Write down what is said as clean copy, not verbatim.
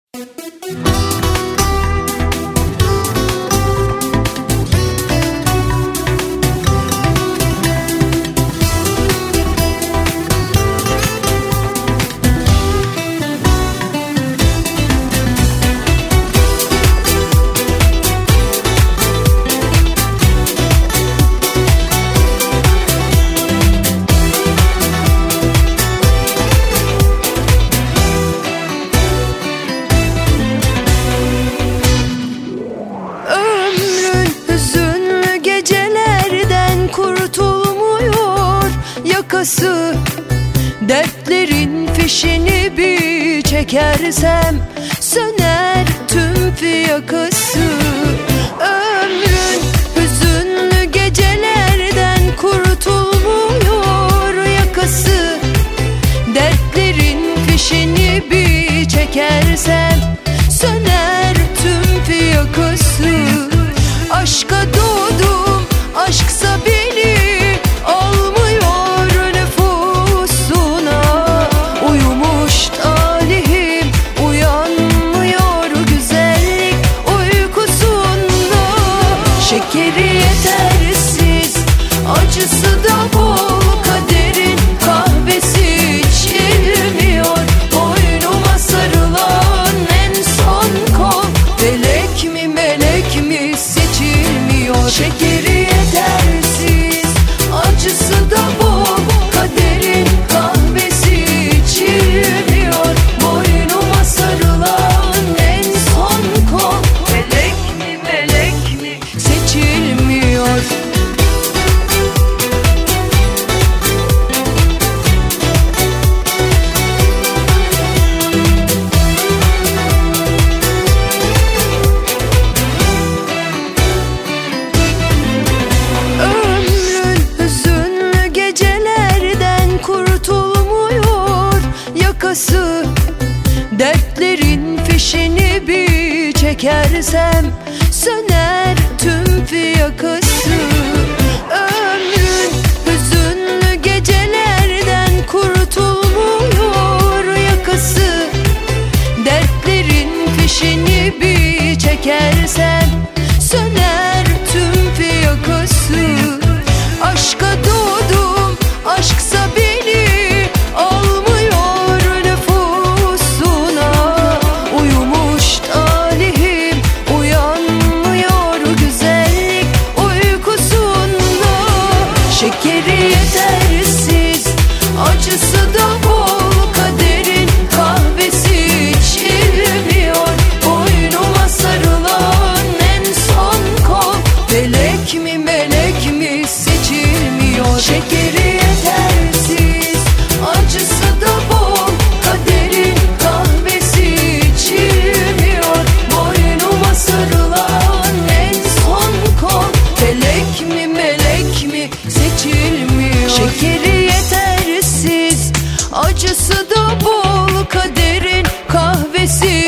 Yakası, dertlerin fişini bir çekersem söner tüm fiyakası. Ömrün hüzünlü gecelerden kurtulmuyor yakası. Dertlerin fişini bir çekersem söner tüm fiyakası. Aşka doğdum, aşksa beni acısı da bol, kaderin kahvesi içilmiyor. Boynuma sarılan en son kol, felek mi melek mi seçilmiyor. Şekeri yetersiz, acısı da bol, kaderin kahvesi içilmiyor. Boynuma sarılan en son kol, felek mi melek mi seçilmiyor. Dertlerin fişini bir çekersem söner tüm fiyakası. Ömrün hüzünlü gecelerden kurtulmuyor yakası. Dertlerin fişini bir çekersem söner tüm fiyakası. Aşka doğdum, aşksa beni acısı da bol, kaderin kahvesi içilmiyor. Boynuma sarılan en son kol, felek mi melek mi seçilmiyor. Şekeri yetersiz, acısı da bol, kaderin kahvesi içilmiyor. Boynuma sarılan en son kol, felek mi melek mi seçilmiyor. Şekeri acısı da bol, kaderin kahvesi